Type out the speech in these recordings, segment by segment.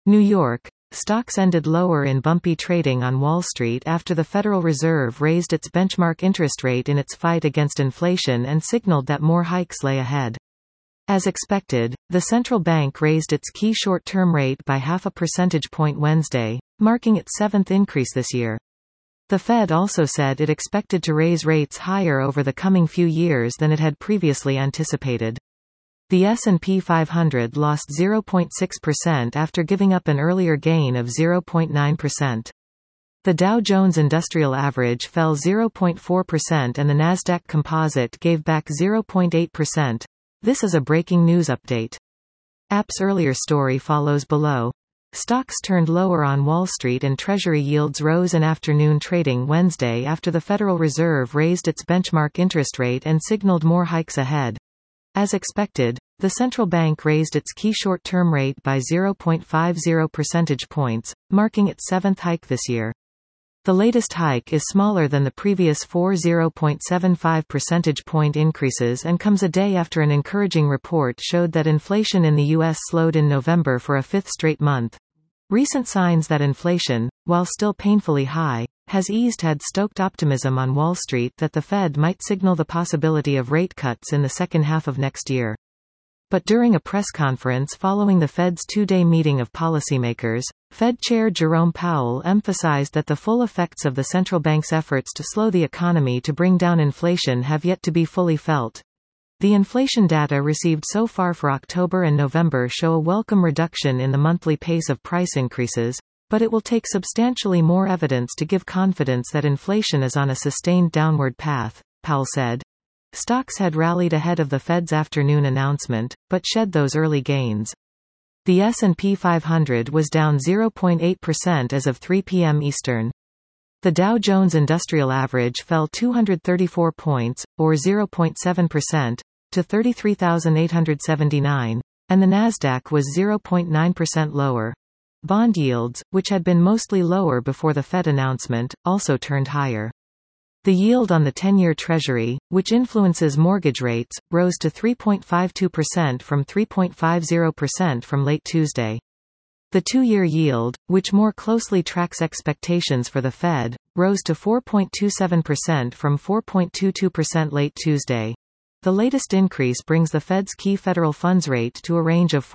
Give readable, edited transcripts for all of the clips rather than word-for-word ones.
New York. Stocks ended lower in bumpy trading on Wall Street after the Federal Reserve raised its benchmark interest rate in its fight against inflation and signaled that more hikes lay ahead. As expected, the central bank raised its key short-term rate by 0.5 percentage point Wednesday, marking its seventh increase this year. The Fed also said it expected to raise rates higher over the coming few years than it had previously anticipated. The S&P 500 lost 0.6% after giving up an earlier gain of 0.9%. The Dow Jones Industrial Average fell 0.4% and the Nasdaq Composite gave back 0.8%. This is a breaking news update. App's earlier story follows below. Stocks turned lower on Wall Street and Treasury yields rose in afternoon trading Wednesday after the Federal Reserve raised its benchmark interest rate and signaled more hikes ahead. As expected, the central bank raised its key short-term rate by 0.50 percentage points, marking its seventh hike this year. The latest hike is smaller than the previous 0.75 percentage point increases and comes a day after an encouraging report showed that inflation in the U.S. slowed in November for a fifth straight month. Recent signs that inflation, while still painfully high, has eased had stoked optimism on Wall Street that the Fed might signal the possibility of rate cuts in the second half of next year. But during a press conference following the Fed's two-day meeting of policymakers, Fed Chair Jerome Powell emphasized that the full effects of the central bank's efforts to slow the economy to bring down inflation have yet to be fully felt. The inflation data received so far for October and November show a welcome reduction in the monthly pace of price increases, but it will take substantially more evidence to give confidence that inflation is on a sustained downward path, Powell said. Stocks had rallied ahead of the Fed's afternoon announcement, but shed those early gains. The S&P 500 was down 0.8% as of 3 p.m. Eastern. The Dow Jones Industrial Average fell 234 points, or 0.7%, to 33,879, and the Nasdaq was 0.9% lower. Bond yields, which had been mostly lower before the Fed announcement, also turned higher. The yield on the 10-year Treasury, which influences mortgage rates, rose to 3.52% from 3.50% from late Tuesday. The 2-year yield, which more closely tracks expectations for the Fed, rose to 4.27% from 4.22% late Tuesday. The latest increase brings the Fed's key federal funds rate to a range of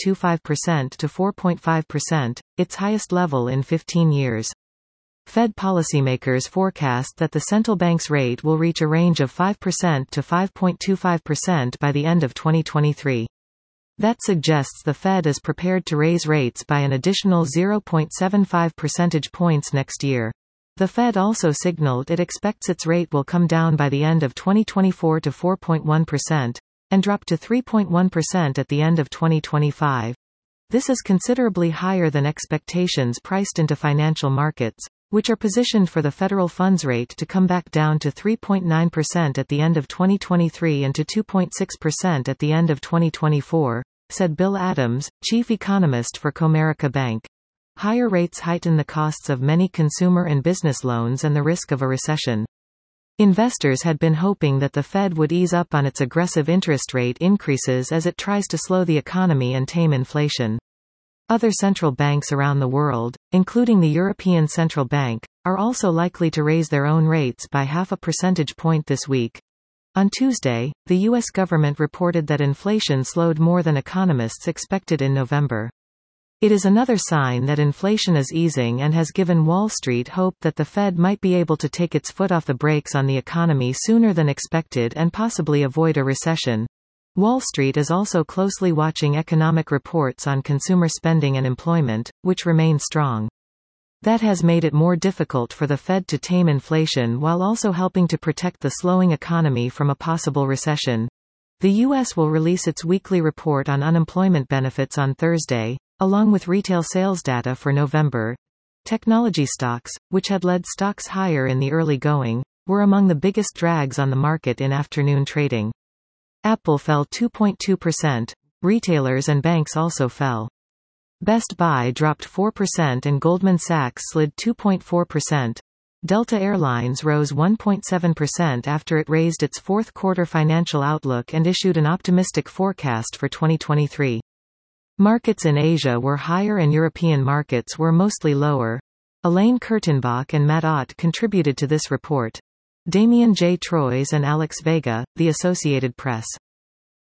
4.25% to 4.5%, its highest level in 15 years. Fed policymakers forecast that the central bank's rate will reach a range of 5% to 5.25% by the end of 2023. That suggests the Fed is prepared to raise rates by an additional 0.75 percentage points next year. The Fed also signaled it expects its rate will come down by the end of 2024 to 4.1%, and drop to 3.1% at the end of 2025. This is considerably higher than expectations priced into financial markets, which are positioned for the federal funds rate to come back down to 3.9% at the end of 2023 and to 2.6% at the end of 2024, said Bill Adams, chief economist for Comerica Bank. Higher rates heighten the costs of many consumer and business loans and the risk of a recession. Investors had been hoping that the Fed would ease up on its aggressive interest rate increases as it tries to slow the economy and tame inflation. Other central banks around the world, including the European Central Bank, are also likely to raise their own rates by 0.5 percentage point this week. On Tuesday, the U.S. government reported that inflation slowed more than economists expected in November. It is another sign that inflation is easing and has given Wall Street hope that the Fed might be able to take its foot off the brakes on the economy sooner than expected and possibly avoid a recession. Wall Street is also closely watching economic reports on consumer spending and employment, which remain strong. That has made it more difficult for the Fed to tame inflation while also helping to protect the slowing economy from a possible recession. The U.S. will release its weekly report on unemployment benefits on Thursday, along with retail sales data for November. Technology stocks, which had led stocks higher in the early going, were among the biggest drags on the market in afternoon trading. Apple fell 2.2%. Retailers and banks also fell. Best Buy dropped 4% and Goldman Sachs slid 2.4%. Delta Airlines rose 1.7% after it raised its fourth quarter financial outlook and issued an optimistic forecast for 2023. Markets in Asia were higher and European markets were mostly lower. Elaine Kurtenbach and Matt Ott contributed to this report. Damien J. Troyes and Alex Vega, The Associated Press.